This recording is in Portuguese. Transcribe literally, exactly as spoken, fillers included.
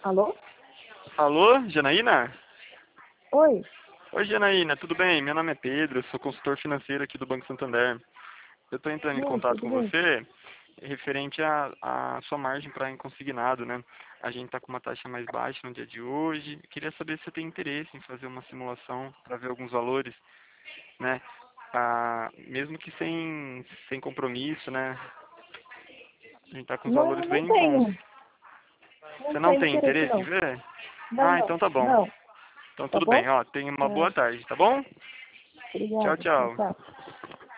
Alô? Alô, Janaína? Oi? Oi, Janaína, tudo bem? Meu nome é Pedro, eu sou consultor financeiro aqui do Banco Santander. Eu estou entrando em Oi, contato tudo com bem? você referente à à sua margem para consignado, né? A gente está com uma taxa mais baixa no dia de hoje. Queria saber se você tem interesse em fazer uma simulação para ver alguns valores, né? Ah, mesmo que sem, sem compromisso, né? A gente está com os Não, valores não bem bons. tenho. Não Você não tenho tem interesse, interesse em não. ver? Não, Ah, não. então tá bom. Não. Então Tá tudo bem, bom? ó. Tenha uma boa Tá. tarde, tá bom? Tchau, Obrigada. Tchau, tchau. tchau.